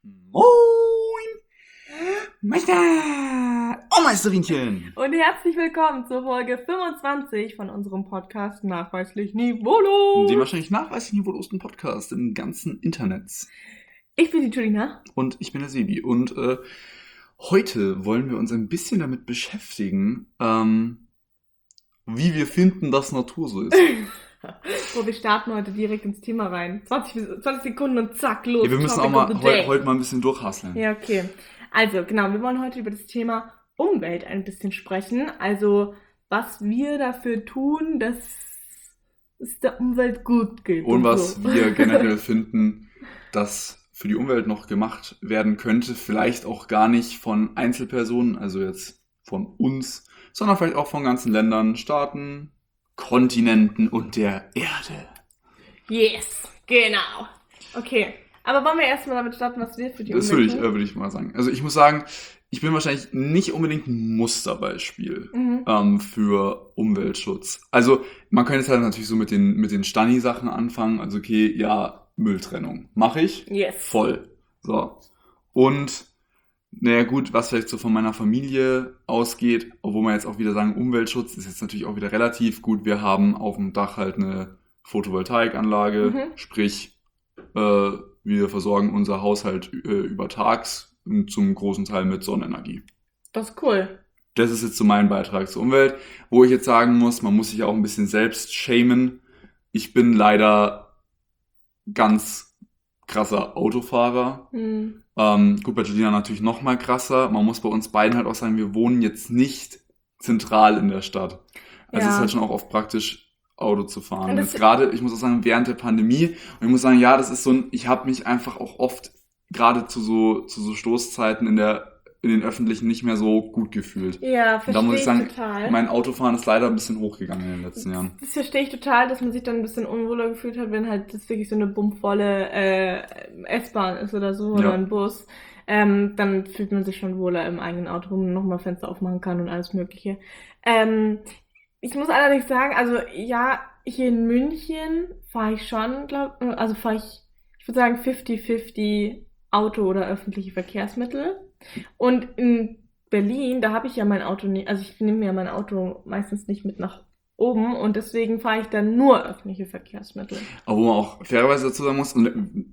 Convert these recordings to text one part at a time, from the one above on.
Moin! Meister! Oh, Meisterinchen! Und herzlich willkommen zur Folge 25 von unserem Podcast Nachweislich Niveaulos. Dem wahrscheinlich nachweislich niveaulosen Podcast im ganzen Internet. Ich bin die Julina. Und ich bin der Sebi. Und heute wollen wir uns ein bisschen damit beschäftigen, wie wir finden, dass Natur so ist. Wir starten heute direkt ins Thema rein. 20 Sekunden und zack, los. Ja, wir müssen auch mal heute mal ein bisschen durchhasseln. Ja, okay. Also, genau, wir wollen heute über das Thema Umwelt ein bisschen sprechen. Also, was wir dafür tun, dass es der Umwelt gut geht. Und was so. wir generell finden, dass für die Umwelt noch gemacht werden könnte. Vielleicht auch gar nicht von Einzelpersonen, also jetzt von uns, sondern vielleicht auch von ganzen Ländern, Staaten, Kontinenten und der Erde. Yes, genau. Okay, aber wollen wir erstmal damit starten, was wir für die Das Umwelt tun? würde ich mal sagen. Also ich muss sagen, ich bin wahrscheinlich nicht unbedingt ein Musterbeispiel für Umweltschutz. Also man könnte jetzt halt natürlich so mit den Stani-Sachen anfangen. Also okay, ja, Mülltrennung. Mache ich? Yes. Voll. So. Und naja gut, was vielleicht so von meiner Familie ausgeht, obwohl man jetzt auch wieder sagen, Umweltschutz ist jetzt natürlich auch wieder relativ gut. Wir haben auf dem Dach halt eine Photovoltaikanlage, sprich wir versorgen unser Haushalt übertags zum großen Teil mit Sonnenenergie. Das ist cool. Das ist jetzt so mein Beitrag zur Umwelt, wo ich jetzt sagen muss, man muss sich auch ein bisschen selbst shamen. Ich bin leider ganz krasser Autofahrer. Gut, bei Julina natürlich noch mal krasser. Man muss bei uns beiden halt auch sagen, wir wohnen jetzt nicht zentral in der Stadt. Also es ist halt schon auch oft praktisch, Auto zu fahren. Und jetzt gerade, ich muss auch sagen, während der Pandemie, und ich muss sagen, ja, das ist so ein, ich habe mich einfach auch oft, gerade zu so Stoßzeiten in den Öffentlichen nicht mehr so gut gefühlt. Ja, verstehe ich total. Da muss ich sagen, mein Autofahren ist leider ein bisschen hochgegangen in den letzten Jahren. Das verstehe ich total, dass man sich dann ein bisschen unwohler gefühlt hat, wenn halt das wirklich so eine bummvolle S-Bahn ist oder so, oder ein Bus. Dann fühlt man sich schon wohler im eigenen Auto, wo man nochmal Fenster aufmachen kann und alles Mögliche. Ich muss allerdings sagen, also ja, hier in München fahre ich schon, ich würde sagen 50-50 Auto oder öffentliche Verkehrsmittel. Und in Berlin, da habe ich ja mein Auto nicht, also ich nehme ja mein Auto meistens nicht mit nach oben und deswegen fahre ich dann nur öffentliche Verkehrsmittel. Aber wo man auch fairerweise dazu sagen muss,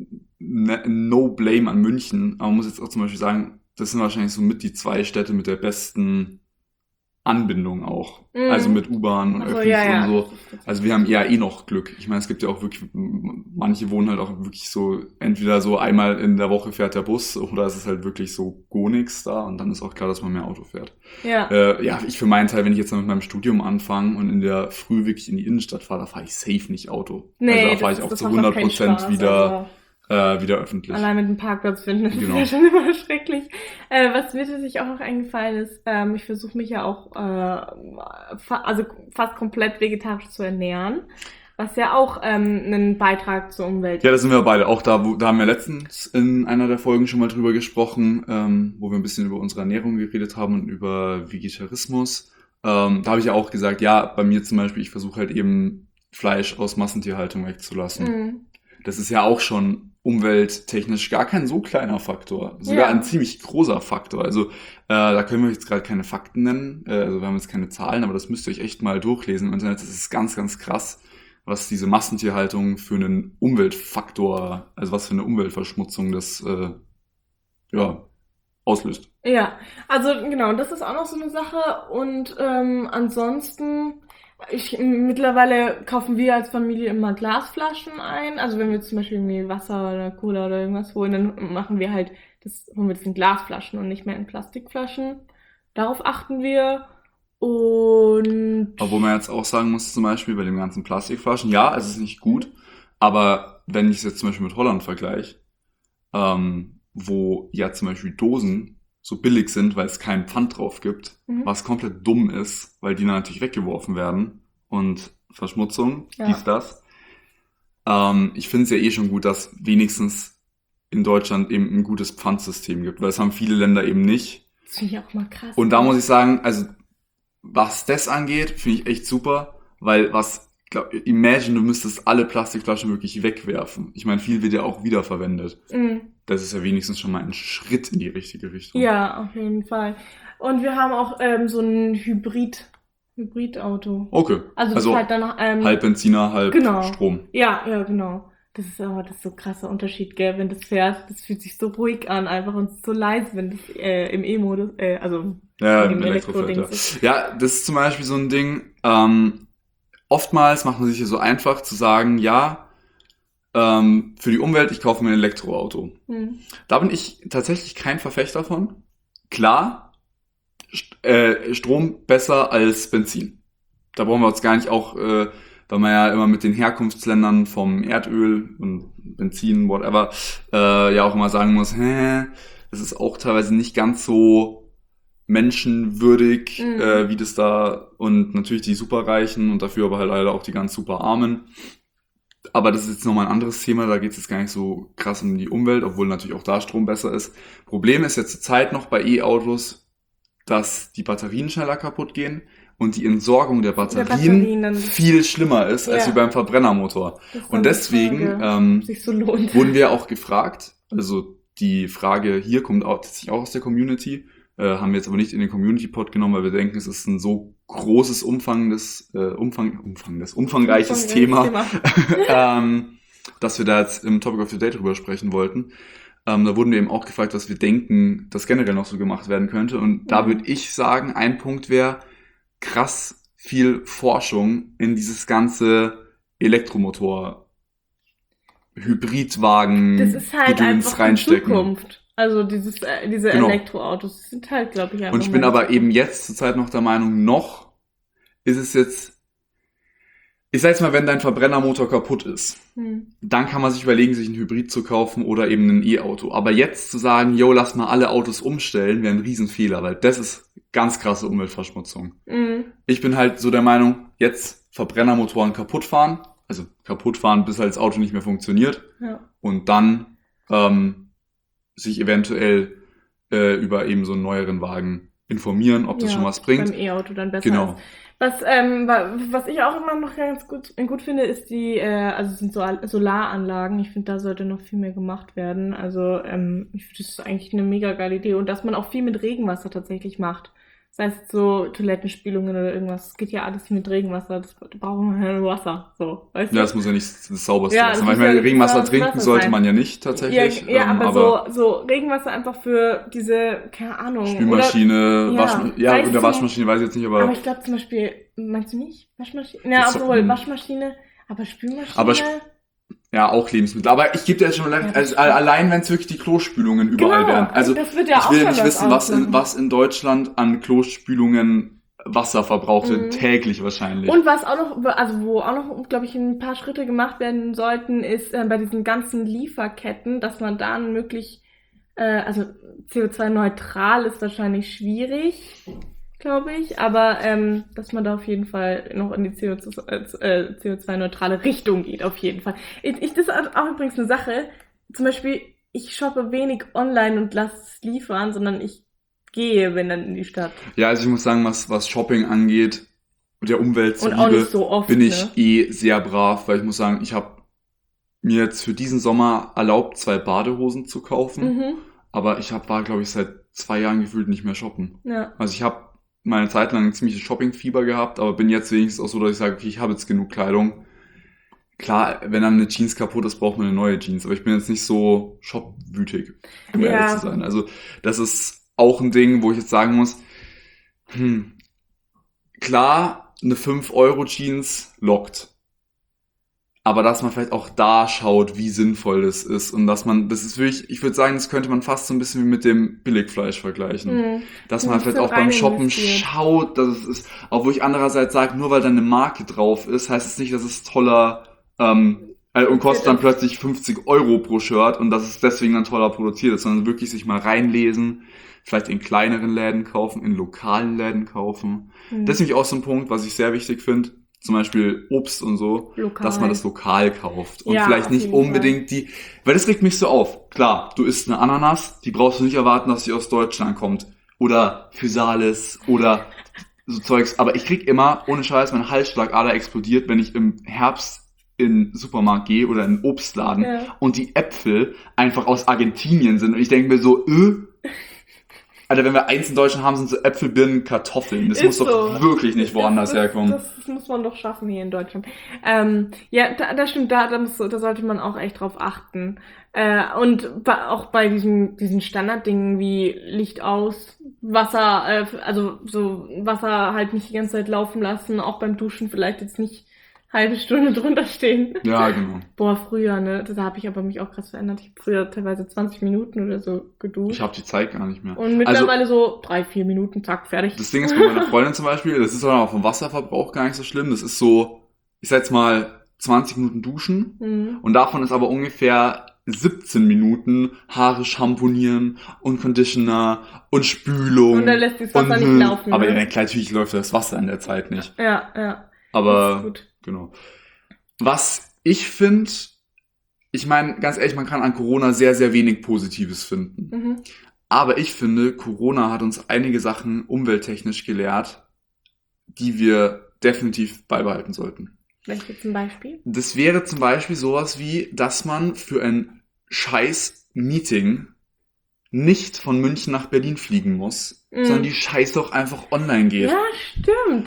no blame an München, aber man muss jetzt auch zum Beispiel sagen, das sind wahrscheinlich so mit die 2 Städte mit der besten Anbindung auch. Also mit U-Bahn und öffentlich und so. Also wir haben ja noch Glück. Ich meine, es gibt ja auch wirklich, manche wohnen halt auch wirklich so, entweder so einmal in der Woche fährt der Bus oder es ist halt wirklich so gar nichts da und dann ist auch klar, dass man mehr Auto fährt. Ich für meinen Teil, wenn ich jetzt mit meinem Studium anfange und in der Früh wirklich in die Innenstadt fahre, da fahre ich safe nicht Auto. Nee, also da fahre ich auch zu 100% wieder öffentlich. Allein mit einem Parkplatz finden, das ist ja schon immer schrecklich. Was mir tatsächlich auch noch eingefallen ist, ich versuche mich ja auch fast komplett vegetarisch zu ernähren, was ja auch einen Beitrag zur Umwelt ist. Ja, da sind wir beide. Auch da haben wir letztens in einer der Folgen schon mal drüber gesprochen, wo wir ein bisschen über unsere Ernährung geredet haben und über Vegetarismus. Da habe ich ja auch gesagt, ja, bei mir zum Beispiel, ich versuche halt eben Fleisch aus Massentierhaltung wegzulassen. Das ist ja auch schon umwelttechnisch gar kein so kleiner Faktor. Sogar ein ziemlich großer Faktor. Also da können wir jetzt gerade keine Fakten nennen. Also wir haben jetzt keine Zahlen, aber das müsst ihr euch echt mal durchlesen im Internet. Das ist ganz, ganz krass, was diese Massentierhaltung für einen Umweltfaktor, also was für eine Umweltverschmutzung das auslöst. Ja, also genau, das ist auch noch so eine Sache. Und ansonsten... mittlerweile kaufen wir als Familie immer Glasflaschen ein. Also wenn wir zum Beispiel irgendwie Wasser oder Cola oder irgendwas holen, dann holen wir das in Glasflaschen und nicht mehr in Plastikflaschen. Darauf achten wir. Und obwohl man jetzt auch sagen muss, zum Beispiel bei den ganzen Plastikflaschen, ja, es ist nicht gut, aber wenn ich es jetzt zum Beispiel mit Holland vergleiche, wo ja zum Beispiel Dosen so billig sind, weil es keinen Pfand drauf gibt, was komplett dumm ist, weil die dann natürlich weggeworfen werden und Verschmutzung, dies, das. Ich finde es ja eh schon gut, dass wenigstens in Deutschland eben ein gutes Pfandsystem gibt, weil es haben viele Länder eben nicht. Das finde ich auch mal krass. Und da muss ich sagen, also was das angeht, finde ich echt super, weil was imagine, du müsstest alle Plastikflaschen wirklich wegwerfen. Ich meine, viel wird ja auch wiederverwendet. Das ist ja wenigstens schon mal ein Schritt in die richtige Richtung. Ja, auf jeden Fall. Und wir haben auch so ein Hybridauto. Okay. Also das ist halt dann halb Benziner, halb genau. Strom. Ja, genau. Das ist so ein krasser Unterschied, gell, wenn das fährt. Das fühlt sich so ruhig an, einfach und so leise, wenn das im E-Modus, also im Elektrofeld. Ja, das ist zum Beispiel so ein Ding. Oftmals macht man sich hier so einfach zu sagen, ja, für die Umwelt, ich kaufe mir ein Elektroauto. Da bin ich tatsächlich kein Verfechter von. Klar, Strom besser als Benzin. Da brauchen wir uns gar nicht auch, weil man ja immer mit den Herkunftsländern vom Erdöl und Benzin, whatever, ja auch immer sagen muss, das ist auch teilweise nicht ganz so menschenwürdig, wie das da, und natürlich die Superreichen und dafür aber halt leider auch die ganz Superarmen. Aber das ist jetzt nochmal ein anderes Thema, da geht es jetzt gar nicht so krass um die Umwelt, obwohl natürlich auch da Strom besser ist. Problem ist jetzt zur Zeit noch bei E-Autos, dass die Batterien schneller kaputt gehen und die Entsorgung der Batterien viel schlimmer ist als wie beim Verbrennermotor. Und deswegen sich so lohnt. Wurden wir auch gefragt, also die Frage hier kommt auch tatsächlich auch aus der Community, haben wir jetzt aber nicht in den Community-Pod genommen, weil wir denken, es ist ein so großes, umfangreiches Thema. Dass wir da jetzt im Topic of the Day drüber sprechen wollten. Da wurden wir eben auch gefragt, was wir denken, dass generell noch so gemacht werden könnte. Und da würde ich sagen, ein Punkt wäre krass viel Forschung in dieses ganze Elektromotor, Hybridwagen, das ist halt Gedöns reinstecken. Zukunft. Also diese Elektroautos sind halt, glaube ich, einfach. Und ich bin aber eben jetzt zurzeit noch der Meinung, noch ist es jetzt, ich sag jetzt mal, wenn dein Verbrennermotor kaputt ist, dann kann man sich überlegen, sich ein Hybrid zu kaufen oder eben ein E-Auto. Aber jetzt zu sagen, yo, lass mal alle Autos umstellen, wäre ein Riesenfehler, weil das ist ganz krasse Umweltverschmutzung. Ich bin halt so der Meinung, jetzt Verbrennermotoren kaputt fahren, bis halt das Auto nicht mehr funktioniert, und dann sich eventuell über eben so einen neueren Wagen informieren, ob das schon was bringt. Beim E-Auto dann besser. Genau. Was ich auch immer noch ganz gut finde, ist sind so Solaranlagen. Ich finde, da sollte noch viel mehr gemacht werden. Also ich finde, das ist eigentlich eine mega geile Idee. Und dass man auch viel mit Regenwasser tatsächlich macht. Das heißt, so Toilettenspülungen oder irgendwas. Das geht ja alles mit Regenwasser. Da brauchen wir nur Wasser. So, weißt du? Ja, das muss ja nicht das sauberste Wasser. Manchmal Regenwasser trinken sollte man ja nicht tatsächlich. Ja, aber so Regenwasser einfach für diese, keine Ahnung. Spülmaschine, in der Waschmaschine weiß ich jetzt nicht, aber. Aber ich glaube zum Beispiel, meinst du nicht? Waschmaschine? Ja, obwohl, Waschmaschine, aber Spülmaschine. Ja, auch Lebensmittel. Aber ich gebe dir jetzt schon recht, also allein wenn es wirklich die Klospülungen überall wären. Also das wird ja ich will ja nicht wissen, was in Deutschland an Klospülungen Wasser verbraucht wird, täglich wahrscheinlich. Und was auch noch, wo auch noch, glaube ich, ein paar Schritte gemacht werden sollten, ist bei diesen ganzen Lieferketten, dass man da möglich, CO2-neutral ist wahrscheinlich schwierig, glaube ich, aber dass man da auf jeden Fall noch in die CO2-neutrale Richtung geht, auf jeden Fall. Das ist auch übrigens eine Sache, zum Beispiel, ich shoppe wenig online und lasse es liefern, sondern ich gehe, wenn dann in die Stadt. Ja, also ich muss sagen, was Shopping angeht, der Umwelt zuliebe, so bin ich sehr brav, weil ich muss sagen, ich habe mir jetzt für diesen Sommer erlaubt, 2 Badehosen zu kaufen, aber war, glaube ich, seit 2 Jahren gefühlt nicht mehr shoppen. Ja. Also ich habe meine Zeit lang ein ziemliches Shoppingfieber gehabt, aber bin jetzt wenigstens auch so, dass ich sage, okay, ich habe jetzt genug Kleidung. Klar, wenn dann eine Jeans kaputt ist, braucht man eine neue Jeans, aber ich bin jetzt nicht so shopwütig, um ehrlich zu sein. Also das ist auch ein Ding, wo ich jetzt sagen muss, klar, eine 5-Euro-Jeans lockt. Aber dass man vielleicht auch da schaut, wie sinnvoll das ist und das ist wirklich, ich würde sagen, das könnte man fast so ein bisschen wie mit dem Billigfleisch vergleichen. Dass man vielleicht auch beim Shoppen schaut, dass es ist, auch wo ich andererseits sage, nur weil da eine Marke drauf ist, heißt es nicht, dass es toller und kostet dann plötzlich 50 Euro pro Shirt und dass es deswegen dann toller produziert ist, sondern wirklich sich mal reinlesen, vielleicht in kleineren Läden kaufen, in lokalen Läden kaufen. Das ist nämlich auch so ein Punkt, was ich sehr wichtig finde. Zum Beispiel Obst und so, dass man das lokal kauft. Und vielleicht nicht unbedingt weil das regt mich so auf. Klar, du isst eine Ananas, die brauchst du nicht erwarten, dass sie aus Deutschland kommt. Oder Physalis oder so Zeugs. Aber ich krieg immer, ohne Scheiß, mein Halsschlagader explodiert, wenn ich im Herbst in den Supermarkt gehe oder in den Obstladen und die Äpfel einfach aus Argentinien sind. Und ich denke mir so, Alter, wenn wir eins in Deutschland haben, sind so Äpfel, Birnen, Kartoffeln. Das muss doch wirklich nicht woanders herkommen. Das muss man doch schaffen hier in Deutschland. Ja, das stimmt, da sollte man auch echt drauf achten. Und auch bei diesen Standarddingen wie Licht aus, Wasser, also so Wasser halt nicht die ganze Zeit laufen lassen, auch beim Duschen vielleicht jetzt nicht halbe Stunde drunter stehen. Ja, genau. Boah, früher, ne? Da habe ich aber mich auch krass verändert. Ich habe früher teilweise 20 Minuten oder so geduscht. Ich habe die Zeit gar nicht mehr. Und mittlerweile so 3-4 Minuten, zack, fertig. Das Ding ist bei meiner Freundin zum Beispiel, das ist auch vom Wasserverbrauch gar nicht so schlimm. Das ist so, ich sag jetzt mal 20 Minuten duschen und davon ist aber ungefähr 17 Minuten Haare shampoonieren und Conditioner und Spülung. Und dann lässt das Wasser nicht laufen. Aber ne? ja, klar, natürlich läuft das Wasser in der Zeit nicht. Ja. Aber das ist gut. Genau. Was ich finde, ich meine, ganz ehrlich, man kann an Corona sehr, sehr wenig Positives finden. Aber ich finde, Corona hat uns einige Sachen umwelttechnisch gelehrt, die wir definitiv beibehalten sollten. Welche zum Beispiel? Das wäre zum Beispiel sowas wie, dass man für ein scheiß Meeting nicht von München nach Berlin fliegen muss, sondern die Scheiße auch einfach online geht. Ja, stimmt.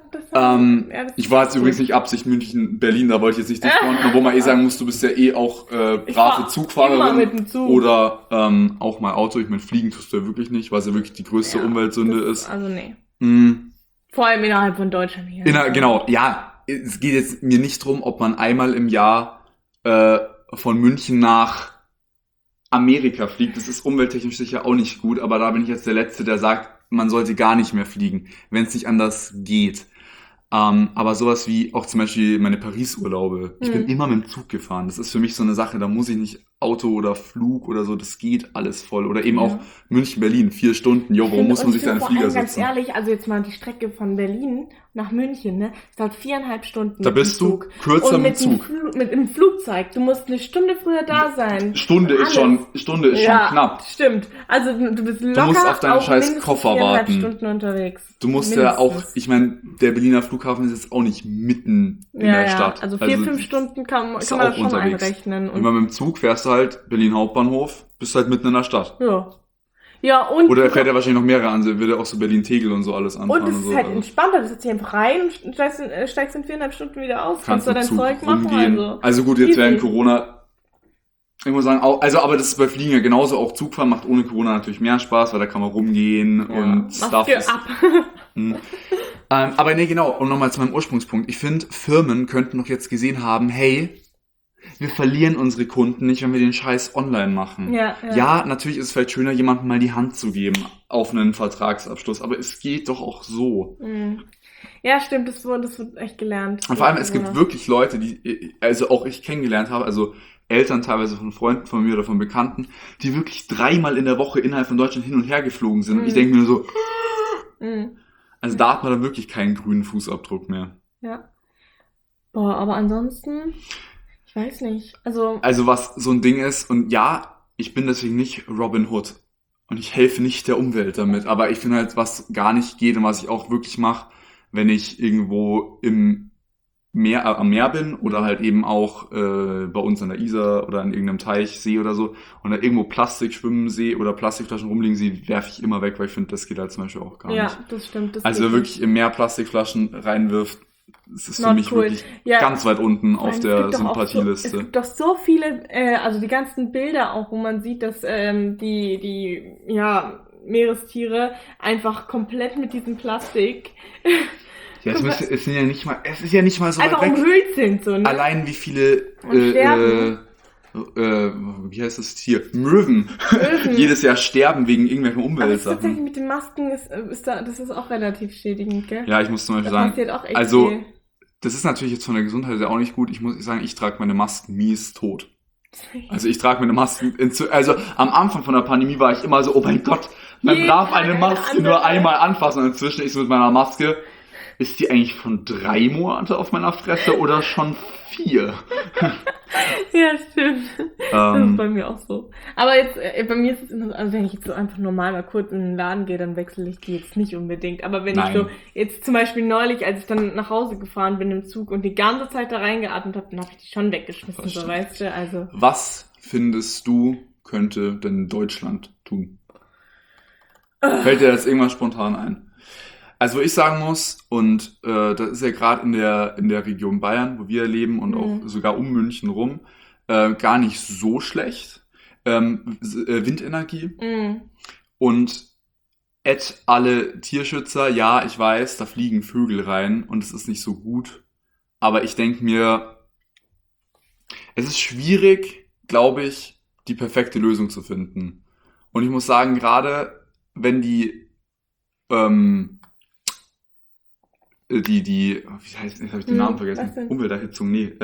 Ich war jetzt übrigens nicht Absicht München-Berlin, da wollte ich jetzt nicht discounten, obwohl man sagen muss, du bist ja auch brave Zugfahrerin immer mit dem Zug. oder auch mal Auto. Ich meine, fliegen tust du ja wirklich nicht, weil es ja wirklich die größte Umweltsünde ist. Also nee. Vor allem innerhalb von Deutschland hier. Genau, ja. Es geht jetzt mir nicht drum, ob man einmal im Jahr von München nach Amerika fliegt. Das ist umwelttechnisch sicher auch nicht gut, aber da bin ich jetzt der Letzte, der sagt, man sollte gar nicht mehr fliegen, wenn es nicht anders geht. Aber sowas wie auch zum Beispiel meine Paris-Urlaube. Ich bin immer mit dem Zug gefahren. Das ist für mich so eine Sache, da muss ich nicht Auto oder Flug oder so, das geht alles voll. Oder eben auch München-Berlin, 4 Stunden. Jo, warum muss man sich da in den Flieger setzen? Ganz ehrlich, also jetzt mal die Strecke von Berlin nach München, ne? Das dauert 4,5 Stunden. Da bist du kürzer mit dem Zug. Mit dem Flugzeug. Du musst eine Stunde früher da sein. Stunde ist schon knapp. Stimmt. Also du bist locker. Du musst auf deinen scheiß Koffer warten. 4,5 Stunden unterwegs. Du musst ja auch, ich meine, der Berliner Flughafen ist jetzt auch nicht mitten in der Stadt. Also 4-5 Stunden kann man das schon einrechnen. Und wenn man mit dem Zug fährst du halt Berlin Hauptbahnhof, bist halt mitten in der Stadt. Ja, und oder er fährt ja wahrscheinlich noch mehrere an, wird ja auch so Berlin-Tegel und so alles anfahren. Und es ist halt entspannter, du sitzt hier einfach rein und steigst in 4,5 Stunden wieder aus. Kannst du dein Zug Zeug machen. Also gut, jetzt während Corona, ich muss sagen, auch, also aber das ist bei Fliegen ja genauso, auch Zugfahren macht ohne Corona natürlich mehr Spaß, weil da kann man rumgehen und Stuff. Aber nee, genau, und nochmal zu meinem Ursprungspunkt. Ich finde, Firmen könnten doch jetzt gesehen haben, hey, wir verlieren unsere Kunden nicht, wenn wir den Scheiß online machen. Ja, natürlich ist es vielleicht schöner, jemandem mal die Hand zu geben auf einen Vertragsabschluss, aber es geht doch auch so. Ja, stimmt, das wird echt gelernt. Und vor allem, es gibt wirklich Leute, die, also auch ich kennengelernt habe, also Eltern teilweise von Freunden von mir oder von Bekannten, die wirklich 3-mal in der Woche innerhalb von Deutschland hin und her geflogen sind. Und ich denke mir so, also da hat man dann wirklich keinen grünen Fußabdruck mehr. Ja. Boah, aber ansonsten, ich weiß nicht. Also was so ein Ding ist, und ja, ich bin deswegen nicht Robin Hood. Und ich helfe nicht der Umwelt damit. Aber ich finde halt, was gar nicht geht und was ich auch wirklich mache, wenn ich irgendwo am Meer bin oder halt eben auch bei uns an der Isar oder an irgendeinem Teich, See oder so und da irgendwo Plastik schwimmen sehe oder Plastikflaschen rumliegen sehe, werfe ich immer weg, weil ich finde, das geht halt zum Beispiel auch gar nicht. Ja, das stimmt. Also wer wirklich im Meer Plastikflaschen reinwirft, das ist für mich wirklich ganz weit unten auf der Sympathieliste. Es gibt doch so viele, also die ganzen Bilder auch, wo man sieht, dass die Meerestiere einfach komplett mit diesem Plastik ja, es ist ja nicht mal so einfach weit weg. umhüllt sind, so, ne? Allein wie viele wie heißt das Tier? Möwen. Jedes Jahr sterben wegen irgendwelchen Umweltsachen. Aber tatsächlich mit den Masken das ist auch relativ schädigend, gell? Ja, ich muss zum Beispiel sagen, auch echt also viel. Das ist natürlich jetzt von der Gesundheit ja auch nicht gut. Ich muss sagen, ich trage meine Masken mies tot. Also ich trage meine Masken, also am Anfang von der Pandemie war ich immer so, oh mein Gott, man darf eine Maske nur einmal anfassen. Und inzwischen ist mit meiner Maske, ist die eigentlich von 3 Monate auf meiner Fresse oder schon 4? Ja, stimmt. Das ist bei mir auch so. Aber jetzt, bei mir ist es immer so, also wenn ich jetzt so einfach normal mal kurz in den Laden gehe, dann wechsle ich die jetzt nicht unbedingt. Aber wenn ich so, jetzt zum Beispiel neulich, als ich dann nach Hause gefahren bin im Zug und die ganze Zeit da reingeatmet habe, dann habe ich die schon weggeschmissen, so weißt du, also. Was findest du, könnte denn Deutschland tun? Fällt dir jetzt irgendwas spontan ein? Also, wo ich sagen muss, und das ist ja gerade in der Region Bayern, wo wir leben und auch sogar um München rum, gar nicht so schlecht. Windenergie und alle Tierschützer, ja, ich weiß, da fliegen Vögel rein und es ist nicht so gut. Aber ich denke mir, es ist schwierig, glaube ich, die perfekte Lösung zu finden. Und ich muss sagen, gerade wenn wie heißt, jetzt habe ich den Namen vergessen. Umwelterhitzung, nee.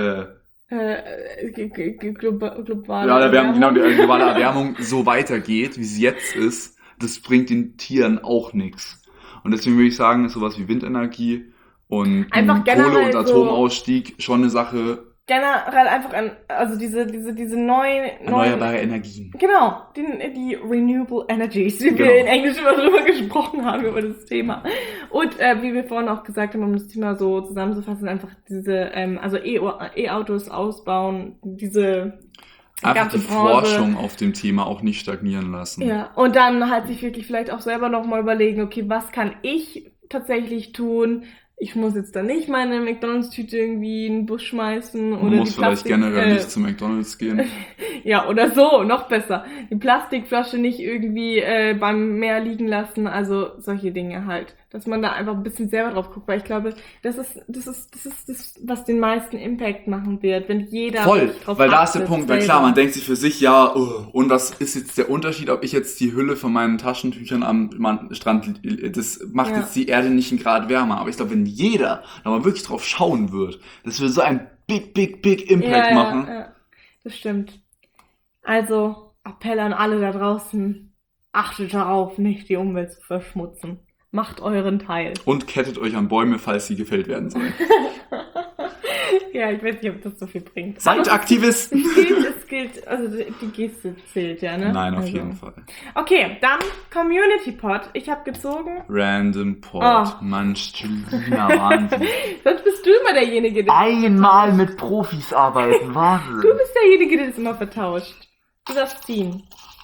Globale Erwärmung, genau, die globale Erwärmung so weitergeht, wie sie jetzt ist, das bringt den Tieren auch nichts. Und deswegen würde ich sagen, ist sowas wie Windenergie und Kohle- und Atomausstieg schon eine Sache. Generell einfach also diese neuen erneuerbare Energien. Genau, die Renewable Energies, wie wir in Englisch immer drüber gesprochen haben, über das Thema. Und wie wir vorhin auch gesagt haben, um das Thema so zusammenzufassen, einfach diese, also E-Autos ausbauen, diese einfach ganze die Branche. Forschung auf dem Thema auch nicht stagnieren lassen. Ja, und dann halt sich wirklich vielleicht auch selber nochmal überlegen, okay, was kann ich tatsächlich tun? Ich muss jetzt da nicht meine McDonalds-Tüte irgendwie in den Bus schmeißen. Oder man muss vielleicht generell nicht zu McDonalds gehen. Ja, oder so, noch besser. Die Plastikflasche nicht irgendwie beim Meer liegen lassen. Also solche Dinge halt. Dass man da einfach ein bisschen selber drauf guckt. Weil ich glaube, das ist das, was den meisten Impact machen wird. Wenn jeder voll, weil da ist der Punkt. Weil klar, man denkt sich für sich, ja, und was ist jetzt der Unterschied, ob ich jetzt die Hülle von meinen Taschentüchern am Strand, das macht jetzt die Erde nicht einen Grad wärmer. Aber ich glaube, wenn jeder da mal wirklich drauf schauen wird, das würde so einen big Impact machen. Ja, das stimmt. Also, Appell an alle da draußen, achtet darauf, nicht die Umwelt zu verschmutzen. Macht euren Teil. Und kettet euch an Bäume, falls sie gefällt werden sollen. Ja, ich weiß nicht, ob das so viel bringt. Seid Aktivisten! Es gilt, also die Geste zählt ja, ne? Nein, auf jeden Fall. Okay, dann Community Pod. Ich habe gezogen. Random Pod. Manch, Wahnsinn. Sonst bist du immer derjenige, der einmal mit Profis arbeiten, Wahnsinn. Du bist derjenige, der das immer vertauscht. Du darfst ziehen.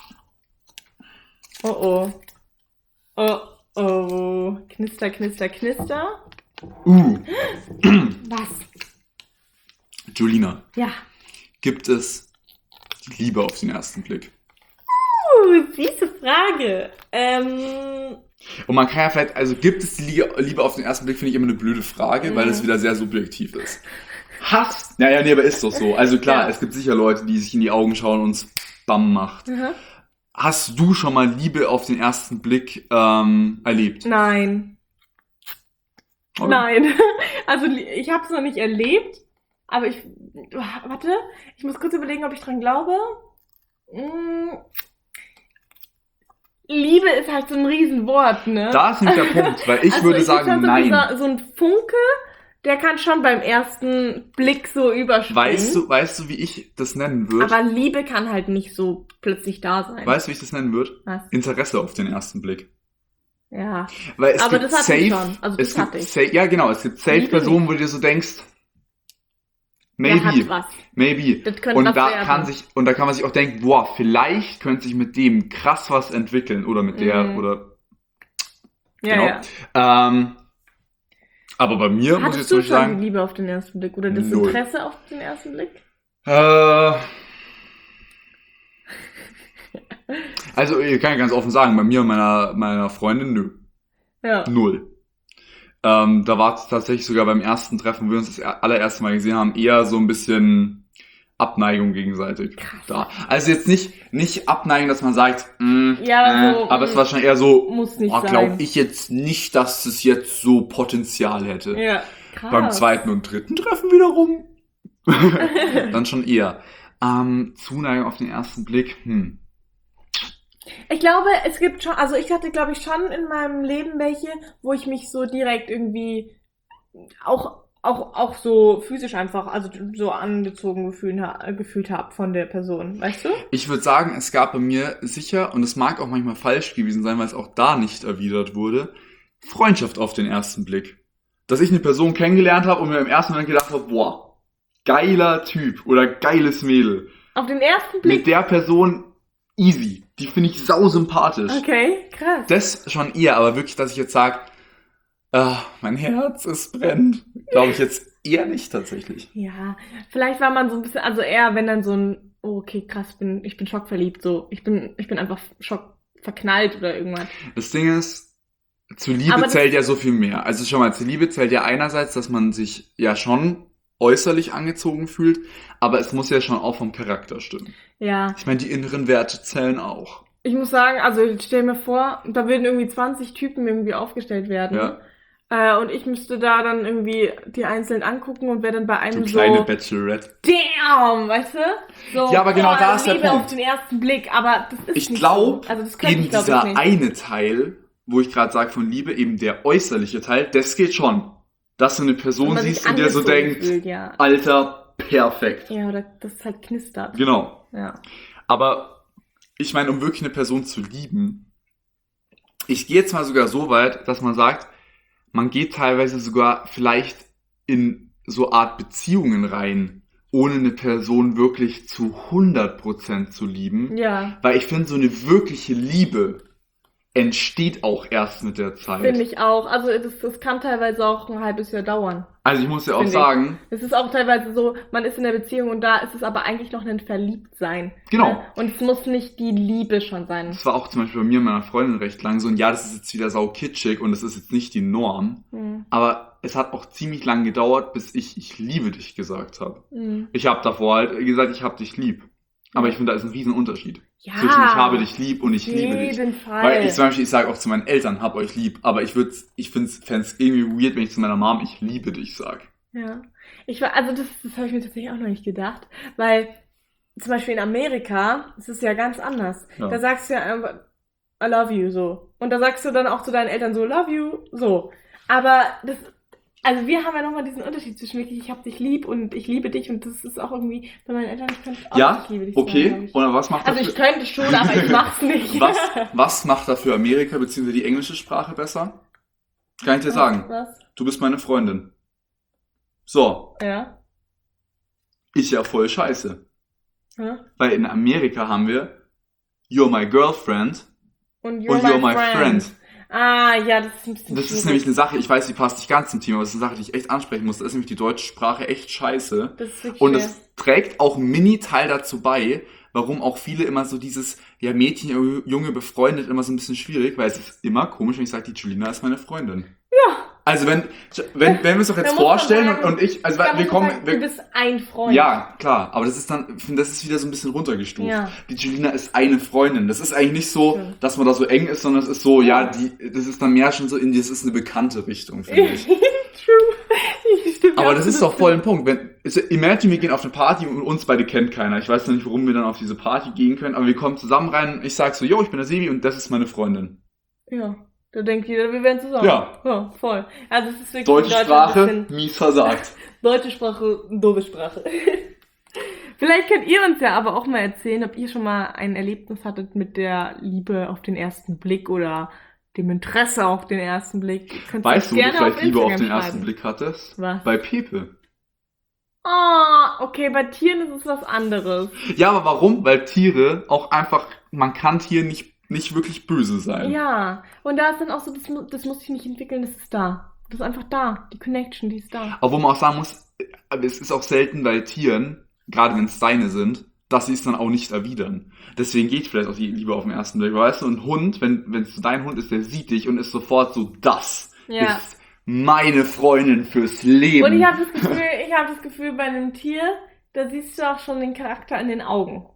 Oh. Knister. Was? Julina. Ja. Gibt es die Liebe auf den ersten Blick? Süße Frage. Und man kann ja vielleicht, also gibt es die Liebe auf den ersten Blick, finde ich immer eine blöde Frage, weil es wieder sehr subjektiv ist. Hass? Naja, nee, aber ist doch so. Also klar, es gibt sicher Leute, die sich in die Augen schauen und es bam macht. Hast du schon mal Liebe auf den ersten Blick erlebt? Nein. Okay. Nein. Also ich habe es noch nicht erlebt, aber ich muss kurz überlegen, ob ich dran glaube. Liebe ist halt so ein Riesenwort, ne? Da ist nicht der Punkt, weil ich würde sagen, nein. So ein Funke, der kann schon beim ersten Blick so überspringen. Weißt du, wie ich das nennen würde? Aber Liebe kann halt nicht so plötzlich da sein. Weißt du, wie ich das nennen würde? Was? Interesse auf den ersten Blick. Ja. Weil es aber gibt das hatte ich schon. Also das hatte ich. Ja, genau. Es gibt safe Personen, wo du dir so denkst, maybe. Das könnte und was da werden. Und da kann man sich auch denken, boah, vielleicht könnte sich mit dem krass was entwickeln. Oder mit der, oder. Ja, genau. Aber bei mir muss ich jetzt wirklich sagen. Hattest du schon die Liebe auf den ersten Blick oder das Interesse auf den ersten Blick? Also, ich kann ja ganz offen sagen, bei mir und meiner Freundin, nö. Ja. 0. Da war es tatsächlich sogar beim ersten Treffen, wo wir uns das allererste Mal gesehen haben, eher so ein bisschen Abneigung gegenseitig. Krass. Da. Also jetzt nicht Abneigung, dass man sagt, aber es war schon eher so, muss nicht sein. Glaube ich jetzt nicht, dass es jetzt so Potenzial hätte. Ja, krass. Beim zweiten und dritten Treffen wiederum. Dann schon eher. Zuneigung auf den ersten Blick, Ich glaube, es gibt schon, also ich hatte, glaube ich, schon in meinem Leben welche, wo ich mich so direkt irgendwie auch auch so physisch einfach, also so angezogen gefühlt habe von der Person, weißt du? Ich würde sagen, es gab bei mir sicher, und es mag auch manchmal falsch gewesen sein, weil es auch da nicht erwidert wurde, Freundschaft auf den ersten Blick. Dass ich eine Person kennengelernt habe und mir im ersten Moment gedacht habe, boah, geiler Typ oder geiles Mädel. Auf den ersten Blick? Mit der Person easy. Die finde ich sau sympathisch. Okay, krass. Das schon eher, aber wirklich, dass ich jetzt sage, mein Herz, es brennt. Glaube ich jetzt eher nicht tatsächlich. Ja, vielleicht war man so ein bisschen, also eher, wenn dann so ein, oh, okay, krass, ich bin schockverliebt, so. Ich bin einfach schockverknallt oder irgendwas. Das Ding ist, zu Liebe zählt ja so viel mehr. Also schon mal, zu Liebe zählt ja einerseits, dass man sich ja schon äußerlich angezogen fühlt, aber es muss ja schon auch vom Charakter stimmen. Ja. Ich meine, die inneren Werte zählen auch. Ich muss sagen, also stell mir vor, da würden irgendwie 20 Typen irgendwie aufgestellt werden. Ja. Und ich müsste da dann irgendwie die einzeln angucken und wäre dann bei einem so kleine Bachelorette. Damn, weißt du? So, ja, aber genau da ist der Punkt. Auf den ersten Blick, aber das ist ich glaube, so. Also das eben dieser eine Teil, wo ich gerade sage von Liebe, eben der äußerliche Teil, das geht schon. Dass du eine Person siehst und dir so denkt, ja. Alter, perfekt. Ja, oder das ist halt knistert. Genau. Ja. Aber ich meine, um wirklich eine Person zu lieben, ich gehe jetzt mal sogar so weit, dass man sagt, man geht teilweise sogar vielleicht in so Art Beziehungen rein, ohne eine Person wirklich zu 100% zu lieben. Ja. Weil ich finde, so eine wirkliche Liebe entsteht auch erst mit der Zeit. Finde ich auch. Also das kann teilweise auch ein halbes Jahr dauern. Also ich muss ja auch sagen... Es ist auch teilweise so, man ist in der Beziehung und da ist es aber eigentlich noch ein Verliebtsein. Genau. Und es muss nicht die Liebe schon sein. Das war auch zum Beispiel bei mir und meiner Freundin recht lang so. Und ja, das ist jetzt wieder sau kitschig und das ist jetzt nicht die Norm. Mhm. Aber es hat auch ziemlich lang gedauert, bis ich liebe dich gesagt habe. Mhm. Ich habe davor halt gesagt, ich habe dich lieb. Aber ich finde, da ist ein riesen Unterschied. Ja, zwischen ich habe dich lieb und ich liebe dich. Fall. Weil ich zum Beispiel, ich sage auch zu meinen Eltern, hab euch lieb. Aber ich fände es irgendwie weird, wenn ich zu meiner Mom, ich liebe dich sage. Ja. Das habe ich mir tatsächlich auch noch nicht gedacht. Weil zum Beispiel in Amerika ist es ja ganz anders. Ja. Da sagst du ja einfach, I love you, so. Und da sagst du dann auch zu deinen Eltern so, love you, so. Aber also wir haben ja nochmal diesen Unterschied zwischen wirklich, ich hab dich lieb und ich liebe dich und das ist auch irgendwie, bei meinen Eltern, ich könnte auch ja, ich liebe dich okay. sagen, oder was macht also ich könnte schon, aber ich mach's nicht. was macht da für Amerika bzw. die englische Sprache besser? Kann ich dir sagen. Was? Du bist meine Freundin. So. Ja. Ist ja voll scheiße. Hm? Weil in Amerika haben wir You're my girlfriend und You're my friend. Ah, ja, das ist ein bisschen Das ist nämlich eine Sache, ich weiß, die passt nicht ganz zum Thema, aber das ist eine Sache, die ich echt ansprechen muss. Da ist nämlich die deutsche Sprache echt scheiße. Das ist wirklich und es trägt auch einen Mini-Teil dazu bei, warum auch viele immer so dieses, ja, Mädchen, Junge befreundet, immer so ein bisschen schwierig, weil es ist immer komisch, wenn ich sage, die Julina ist meine Freundin. Ja. Also wenn wir es doch jetzt vorstellen sagen, und ich, also wir kommen... du bist ein Freund. Ja, klar, aber das ist wieder so ein bisschen runtergestuft. Ja. Die Julina ist eine Freundin. Das ist eigentlich nicht so, dass man da so eng ist, sondern es ist so, das ist dann mehr schon so das ist eine bekannte Richtung, finde ich. True. Aber das ist doch voll ein Punkt. Imagine, wir gehen auf eine Party und uns beide kennt keiner. Ich weiß noch nicht, warum wir dann auf diese Party gehen können, aber wir kommen zusammen rein und ich sag so, yo, ich bin der Sebi und das ist meine Freundin. Ja. Da denkt jeder, wir wären zusammen. Ja. Voll. Also es ist wirklich deutsche Sprache, mies versagt. Deutsche Sprache, doofe Sprache. Vielleicht könnt ihr uns ja aber auch mal erzählen, ob ihr schon mal ein Erlebnis hattet mit der Liebe auf den ersten Blick oder dem Interesse auf den ersten Blick. Weißt du, wo du vielleicht Liebe auf den ersten Blick hattest? Was? Bei Pepe. Okay, bei Tieren ist es was anderes. Ja, aber warum? Weil Tiere auch einfach, man kann Tieren nicht wirklich böse sein. Ja, und da ist dann auch so, das muss sich nicht entwickeln, das ist da. Das ist einfach da, die Connection, die ist da. Aber wo man auch sagen muss, es ist auch selten bei Tieren, gerade wenn es deine sind, dass sie es dann auch nicht erwidern. Deswegen geht vielleicht auch die Liebe auf den ersten Blick. Weißt du, ein Hund, wenn es dein Hund ist, der sieht dich und ist sofort so, das ist meine Freundin fürs Leben. Und ich habe das Gefühl, bei einem Tier, da siehst du auch schon den Charakter in den Augen.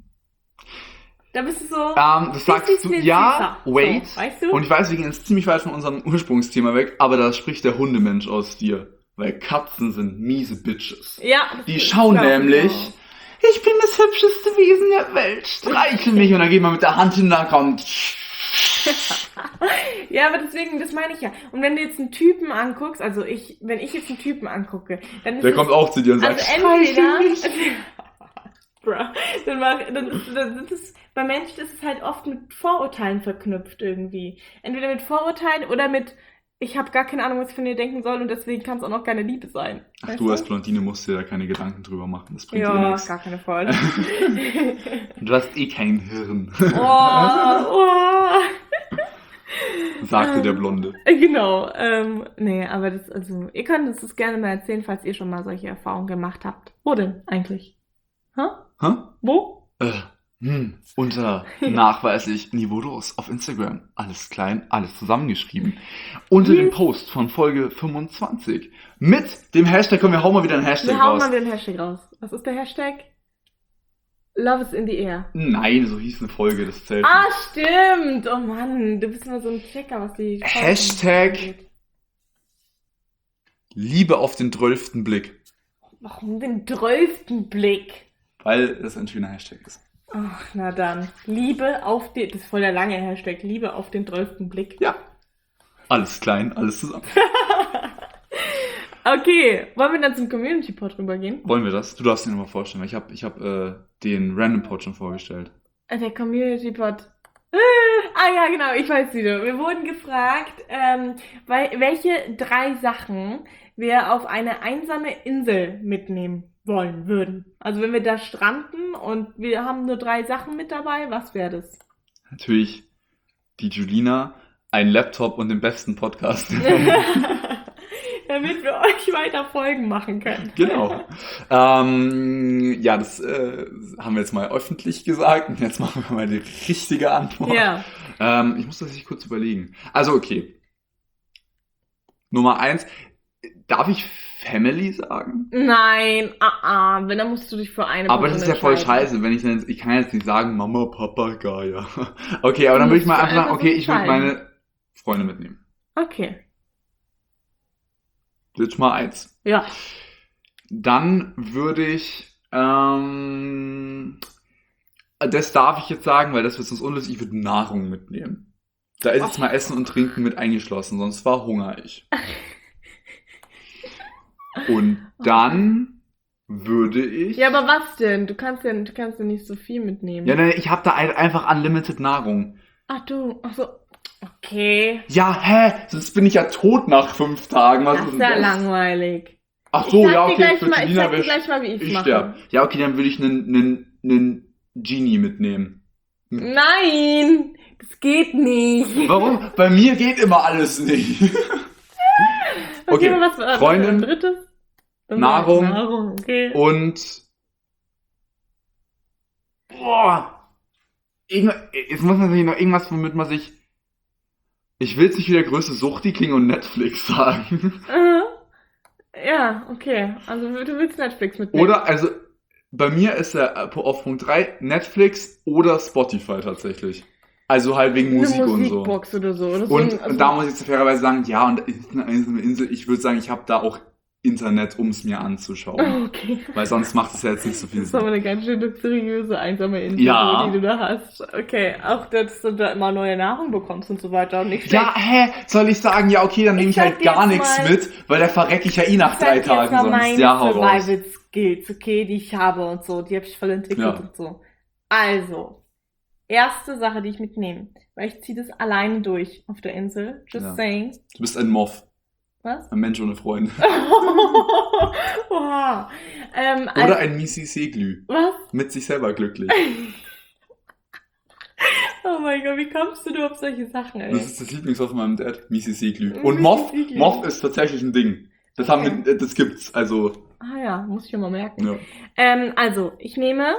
Da bist du so... das sagst du, ja, wait. So, weißt du? Und ich weiß, wir gehen jetzt ziemlich weit von unserem Ursprungsthema weg, aber da spricht der Hundemensch aus dir. Weil Katzen sind miese Bitches. Ja. Die schauen nämlich, ich bin das hübscheste Wesen der Welt, streichel mich und dann geht man mit der Hand hin, dann kommt... Ja, aber deswegen, das meine ich ja. Und wenn du jetzt einen Typen anguckst, wenn ich jetzt einen Typen angucke, dann ist Der kommt auch zu dir und sagt, also entweder, bruh, dann sind es, bei Menschen ist es halt oft mit Vorurteilen verknüpft irgendwie. Entweder mit Vorurteilen oder mit, ich habe gar keine Ahnung, was ich von dir denken soll und deswegen kann es auch noch keine Liebe sein. Ach, du als Blondine musst dir da keine Gedanken drüber machen. Das bringt dir Ja, nichts. gar keine Freude. Du hast eh kein Hirn, Oh. sagte der Blonde. Genau. Nee, aber ihr könnt uns das gerne mal erzählen, falls ihr schon mal solche Erfahrungen gemacht habt. Wo denn eigentlich? Hä? Wo? Unter nachweislich niveaulos auf Instagram. Alles klein, alles zusammengeschrieben. Unter dem Post von Folge 25. Mit dem Hashtag, komm, wir hauen mal wieder einen Hashtag Wir hauen raus. mal wieder einen Hashtag raus. Was ist der Hashtag? Love is in the air. Nein, so hieß eine Folge, das zählt Ah, nicht. stimmt. Oh Mann, du bist immer so ein Checker, was die Folgen Hashtag angeht. Liebe auf den 12. Blick. Warum den 12. Blick? Weil das ein schöner Hashtag ist. Ach, na dann. Liebe auf den, das ist voll der lange Hashtag, Liebe auf den 12. Blick. Ja. Alles klein, alles zusammen. Okay, wollen wir dann zum Community-Pod rübergehen? Wollen wir das? Du darfst dir nochmal vorstellen, weil ich hab den Random Pod schon vorgestellt. Der Community-Pod. Ja, genau, ich weiß wieder. Wir wurden gefragt, welche 3 Sachen wir auf eine einsame Insel mitnehmen wollen würden. Also wenn wir da stranden und wir haben nur 3 Sachen mit dabei, was wäre das? Natürlich die Julina, ein Laptop und den besten Podcast. Damit wir euch weiter Folgen machen können. Genau. Ja, das haben wir jetzt mal öffentlich gesagt und jetzt machen wir mal die richtige Antwort. Ja. Ich muss das sich kurz überlegen. Also okay. Nummer 1. Darf ich Family sagen? Nein, wenn, dann musst du dich für eine Aber das ist ja voll entscheiden. scheiße, ich kann jetzt nicht sagen, Mama, Papa, Gaia. Okay, aber dann würde ich mal einfach sagen, okay, ich würde meine Freunde mitnehmen. Okay. Das ist mal 1. Ja. Dann würde ich, das darf ich jetzt sagen, weil das wird sonst unlustig, ich würde Nahrung mitnehmen. Da ist jetzt mal Essen und Trinken mit eingeschlossen, sonst hungere ich. Und dann würde ich... Ja, aber was denn? Du kannst ja nicht so viel mitnehmen. Ja, nein, ich habe da einfach unlimited Nahrung. Ach so. Okay. Ja, sonst bin ich ja tot nach 5 Tagen. Was Das ist ist denn ja das? langweilig. Ach so, Ich sag ja, dir okay, gleich für mal- ich Julina sag dir wäre gleich mal, wie ich's ich mache. sterbe. Ja, okay, dann würde ich einen Genie mitnehmen. Nein, das geht nicht. Warum? Bei mir geht immer alles nicht. Okay, was war Freundin, das drittes? Nahrung Okay. und... Boah. Jetzt muss man sich noch irgendwas, womit man sich... Ich will jetzt nicht wieder größte Suchti klingen und Netflix sagen. Ja, okay. Also du willst Netflix mitnehmen. Oder, also, bei mir ist er auf Punkt 3 Netflix oder Spotify tatsächlich. Also halt wegen Musik eine und so. Musikbox oder so. Oder Und so da muss ich jetzt fairerweise sagen, ja, und ist eine einsame Insel. Ich würde sagen, ich habe da auch Internet, um es mir anzuschauen. Okay. Weil sonst macht es ja jetzt nicht so viel Das ist aber Sinn. eine ganz schön luxuriöse, einsame Insel, Ja. die du da hast. Okay, auch dass du da immer neue Nahrung bekommst und so weiter. Nicht schlecht. Ja, soll ich sagen, ja, okay, dann nehme ich sag halt dir gar jetzt nichts mal- mit, weil da verrecke ich ja eh nach 3 Tagen sonst. Meine Ja, hau raus. Survival Skills, okay, die ich habe und so. Die habe ich voll entwickelt Ja. und so. Also, erste Sache, die ich mitnehme. Weil ich ziehe das alleine durch auf der Insel. Just Ja. saying. Du bist ein Moff. Was? Ein Mensch ohne Freunde. Oha. Oder ein Misi Seglü. Was? Mit sich selber glücklich. Oh mein Gott, wie kommst du nur auf solche Sachen, ey? Das ist das Lieblingswort von meinem Dad. Misi Seglü. Misi Und Moff, Seglü. Moff ist tatsächlich ein Ding. Das das gibt's, also, Ah ja, muss ich mir mal merken. ja. Also, ich nehme,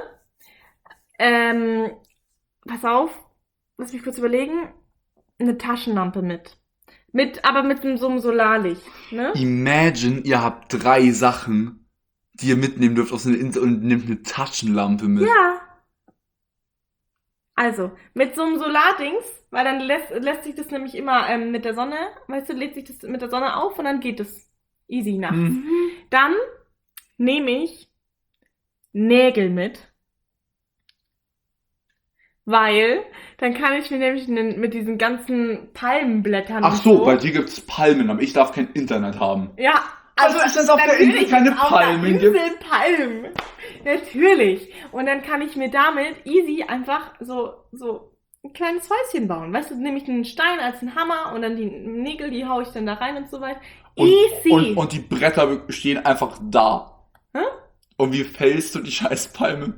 pass auf, lass mich kurz überlegen, eine Taschenlampe mit. Aber mit so einem Solarlicht, ne? Imagine, ihr habt 3 Sachen, die ihr mitnehmen dürft aus einer Insel und nehmt eine Taschenlampe mit. Ja. Also, mit so einem Solardings, weil dann lässt sich das nämlich immer mit der Sonne, weißt du, lädt sich das mit der Sonne auf und dann geht es easy nachts. Mhm. Dann nehme ich Nägel mit. Weil dann kann ich mir nämlich mit diesen ganzen Palmenblättern Ach so, bei dir gibt's Palmen, aber ich darf kein Internet haben. Ja, Also ist das auf der Insel keine Palmen gibt? Palmen. Natürlich. Und dann kann ich mir damit easy einfach so ein kleines Häuschen bauen. Weißt du, nehme ich einen Stein als einen Hammer und dann die Nägel, die hau ich dann da rein und so weiter. Easy. Und die Bretter stehen einfach da. Hä? Und wie fällst du die scheiß Palme?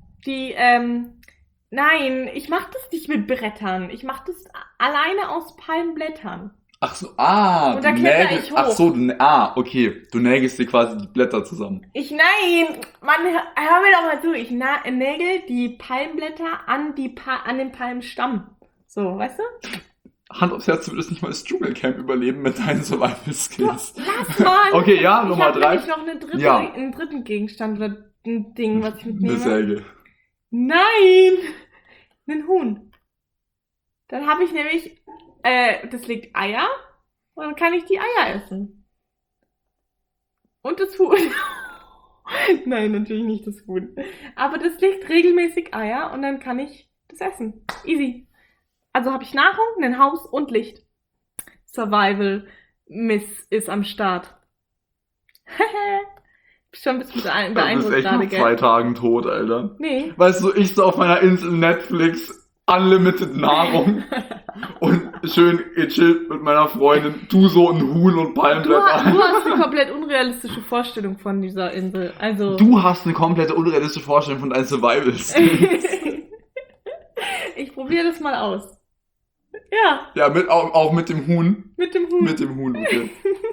Nein, ich mach das nicht mit Brettern. Ich mach das alleine aus Palmenblättern. Ach so, und da du kletter nägelst, ich hoch. ach so, okay, du nägelst dir quasi die Blätter zusammen. Mann, hör mir doch mal zu. Ich nägel die Palmenblätter an den Palmenstamm. So, weißt du? Hand aufs Herz, du würdest nicht mal das Dschungelcamp überleben mit deinen Survival-Skills. Lass mal! Okay, ja, Nummer 3. Ich habe nämlich noch einen dritten Gegenstand oder ein Ding, was ich mitnehme. Eine Säge. Nein! Ein Huhn. Dann habe ich nämlich, das legt Eier und dann kann ich die Eier essen. Und das Huhn. Nein, natürlich nicht das Huhn. Aber das legt regelmäßig Eier und dann kann ich das essen. Easy. Also habe ich Nahrung, ein Haus und Licht. Survival Miss ist am Start. Schon ein bisschen beeindruckt. Du bist echt nach 2 Tagen tot, Alter. Nee. Weißt du, ich so auf meiner Insel Netflix, unlimited Nahrung und schön gechillt mit meiner Freundin, du so ein Huhn und Palmblätter. Du hast eine komplett unrealistische Vorstellung von dieser Insel. Also Du hast eine komplette unrealistische Vorstellung von deinen Survival-Skills. Ich probiere das mal aus. Ja. Ja, auch mit dem Huhn. Mit dem Huhn. Mit dem Huhn, okay.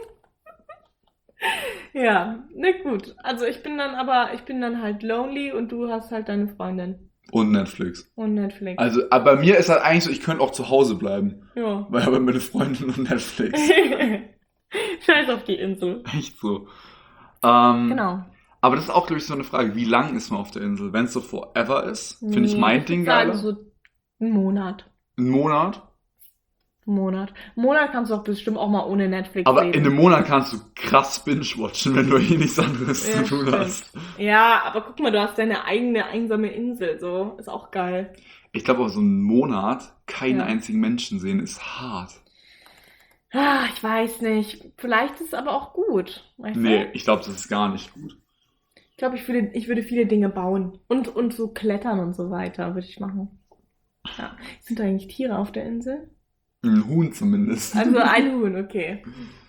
Ja, na gut. Also ich bin dann halt lonely und du hast halt deine Freundin. Und Netflix. Und Netflix. Also, aber bei mir ist halt eigentlich so, ich könnte auch zu Hause bleiben. Ja. Weil aber meine Freundin und Netflix. Scheiß auf die Insel. Echt so. Genau. Aber das ist auch, glaube ich, so eine Frage, wie lang ist man auf der Insel? Wenn es so forever ist, finde ich mein Ding geil. So einen Monat. Ein Monat? Einen Monat kannst du auch bestimmt auch mal ohne Netflix Aber leben. in einem Monat kannst du krass binge-watchen, wenn du hier nichts anderes zu tun stimmt. hast. Ja, aber guck mal, du hast deine eigene einsame Insel, so. Ist auch geil. Ich glaube, aber so einen Monat keinen einzigen Menschen sehen, ist hart. Ah, ich weiß nicht. Vielleicht ist es aber auch gut. Weißt Nee, du? ich glaube, das ist gar nicht gut. Ich glaube, ich würde viele Dinge bauen. Und so klettern und so weiter würde ich machen. Ja. Sind da eigentlich Tiere auf der Insel? Ein Huhn zumindest. Also ein Huhn, okay.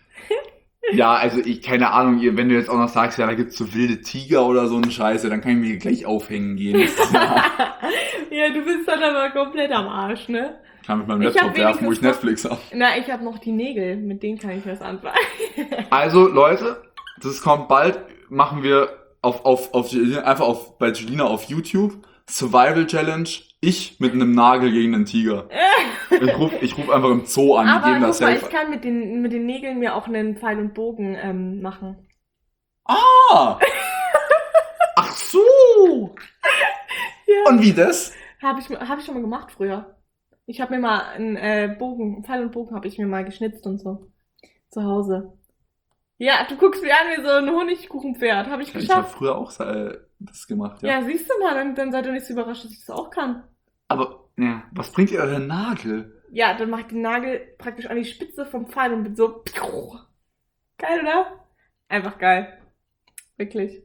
Ja, also keine Ahnung, wenn du jetzt auch noch sagst, ja, da gibt's so wilde Tiger oder so eine Scheiße, dann kann ich mir gleich aufhängen gehen. Ja, du bist dann aber komplett am Arsch, ne? Kann mit meinem Laptop werfen, wo ich Netflix habe. Na, ich habe noch die Nägel, mit denen kann ich was anfangen. Also, Leute, das kommt bald, machen wir einfach bei Julina auf YouTube, Survival Challenge, ich mit einem Nagel gegen einen Tiger. Ich ruf einfach im Zoo an, die geben das guck mal, safe. ich kann mit den Nägeln mir auch einen Pfeil und Bogen machen. Ah! Ach so! Ja. Und wie das? Hab ich schon mal gemacht früher. Ich habe mir mal einen Pfeil und Bogen habe ich mir mal geschnitzt und so. Zu Hause. Ja, du guckst mir an wie so ein Honigkuchenpferd. Habe ich Ich habe geschafft. früher auch das gemacht, ja. Ja, siehst du mal, dann seid ihr nicht so überrascht, dass ich das auch kann. Aber, ja, was bringt dir da der Nagel? Ja, dann mach ich den Nagel praktisch an die Spitze vom Pfeil und bin so. Geil, oder? Einfach geil. Wirklich.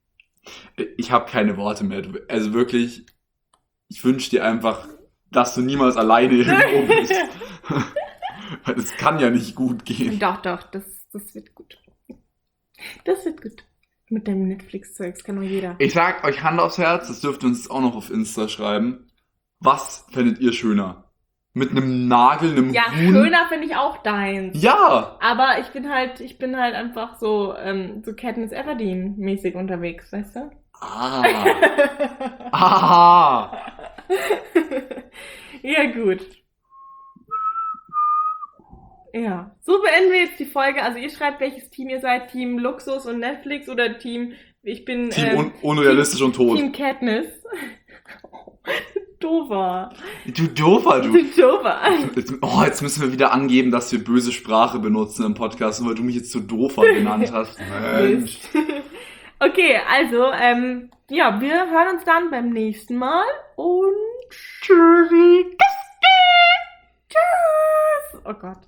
Ich habe keine Worte mehr. Also wirklich, ich wünsche dir einfach, dass du niemals alleine irgendwo bist. Weil das kann ja nicht gut gehen. Doch, das wird gut. Das wird gut. Mit deinem Netflix-Zeugs kann doch jeder. Ich sag euch Hand aufs Herz, das dürft ihr uns auch noch auf Insta schreiben. Was fändet ihr schöner? Mit einem Nagel, einem Ja, Huhn? schöner finde ich auch deins. Ja! Aber ich bin halt einfach so Katniss Everdeen mäßig unterwegs, weißt du? Ah! Ah! Ja, gut. Ja, so beenden wir jetzt die Folge. Also ihr schreibt, welches Team ihr seid. Team Luxus und Netflix oder Team, ich bin... Team unrealistisch und tot. Team Katniss. Dover. Du Doofer, du. Du Dover. Jetzt müssen wir wieder angeben, dass wir böse Sprache benutzen im Podcast, weil du mich jetzt so Doofer genannt hast. Mensch. Okay, also, ja, wir hören uns dann beim nächsten Mal und Tschüssi. Tschüss. Oh Gott.